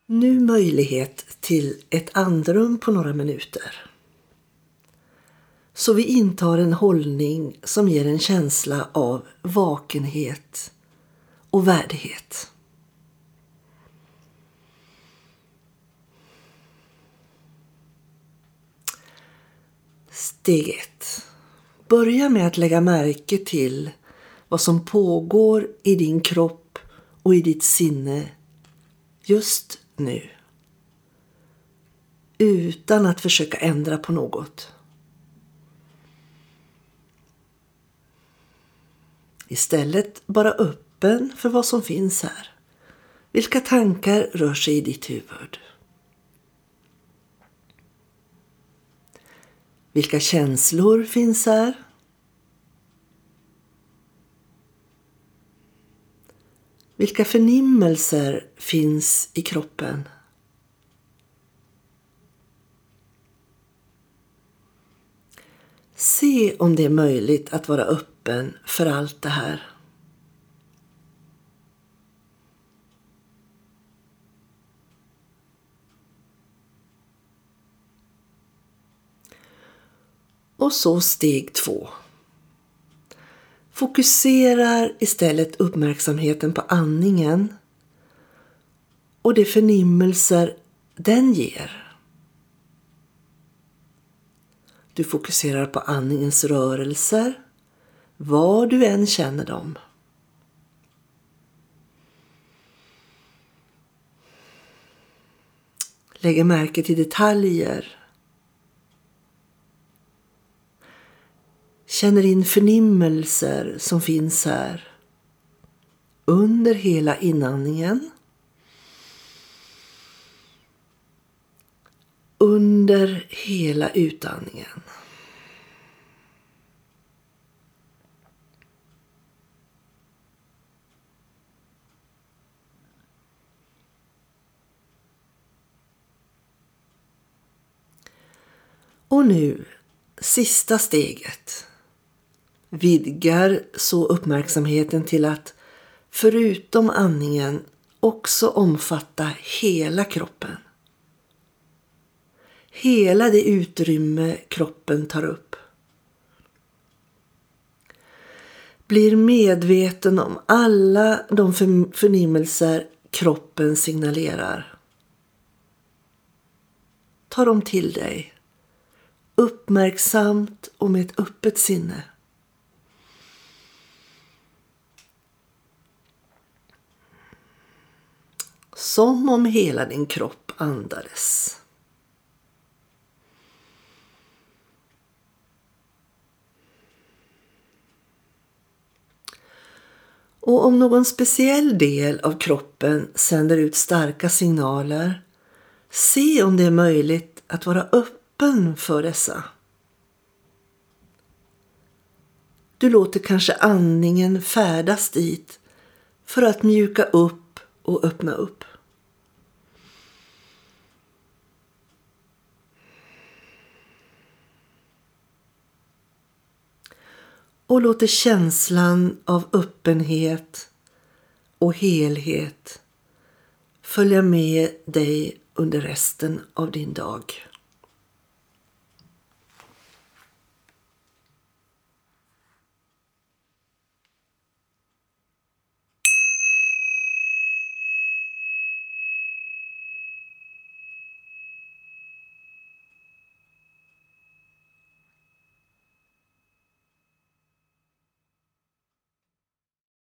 Nu möjlighet till ett andrum på några minuter. Så vi intar en hållning som ger en känsla av vakenhet och värdighet. Steg 1. Börja med att lägga märke till vad som pågår i din kropp och i ditt sinne just nu. Utan att försöka ändra på något. Istället bara öppen för vad som finns här. Vilka tankar rör sig i ditt huvud? Vilka känslor finns här? Vilka förnimmelser finns i kroppen? Se om det är möjligt att vara öppen för allt det här. Och så steg 2. Fokuserar istället uppmärksamheten på andningen och de förnimmelser den ger. Du fokuserar på andningens rörelser, var du än känner dem. Lägger märke till detaljer. Känner in förnimmelser som finns här under hela inandningen. Under hela utandningen. Och nu, sista steget. Vidgar så uppmärksamheten till att förutom andningen också omfatta hela kroppen. Hela det utrymme kroppen tar upp. Blir medveten om alla de förnimmelser kroppen signalerar. Ta dem till dig. Uppmärksamt och med ett öppet sinne. Som om hela din kropp andades. Och om någon speciell del av kroppen sänder ut starka signaler, se om det är möjligt att vara öppen för dessa. Du låter kanske andningen färdas dit för att mjuka upp och öppna upp. Och låter känslan av öppenhet och helhet följa med dig under resten av din dag.